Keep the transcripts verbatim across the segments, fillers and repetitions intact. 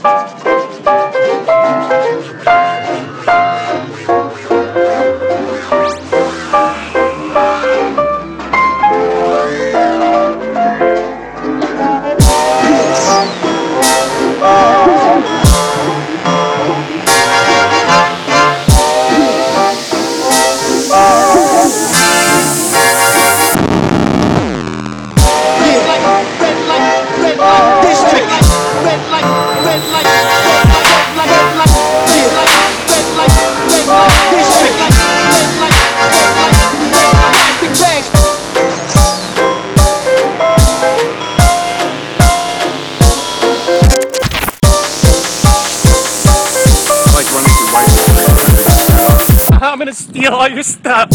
I'm gonna steal all your stuff.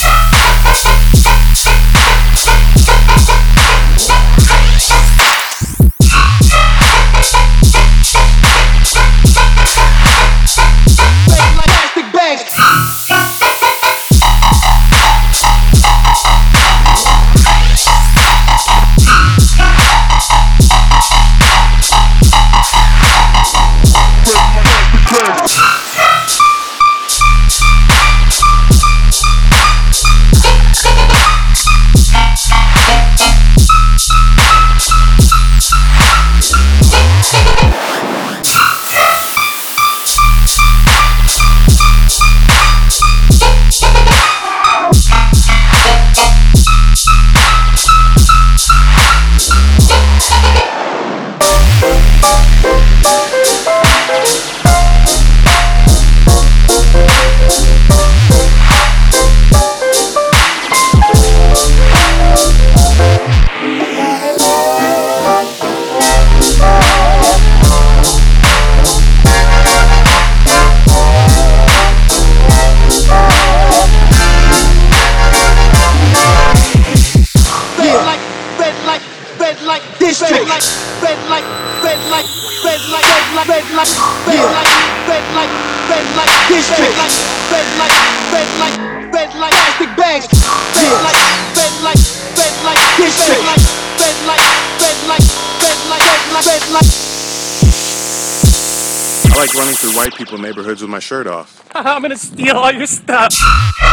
District. Red light, red light, red light, red light, red light, red light, red light, red light, district. Red light, red light, red light, plastic bags. Red light, red light, red light, district. Red light, red light, red light, red light, red light. I like running through white people neighborhoods with my shirt off. I'm gonna steal all your stuff.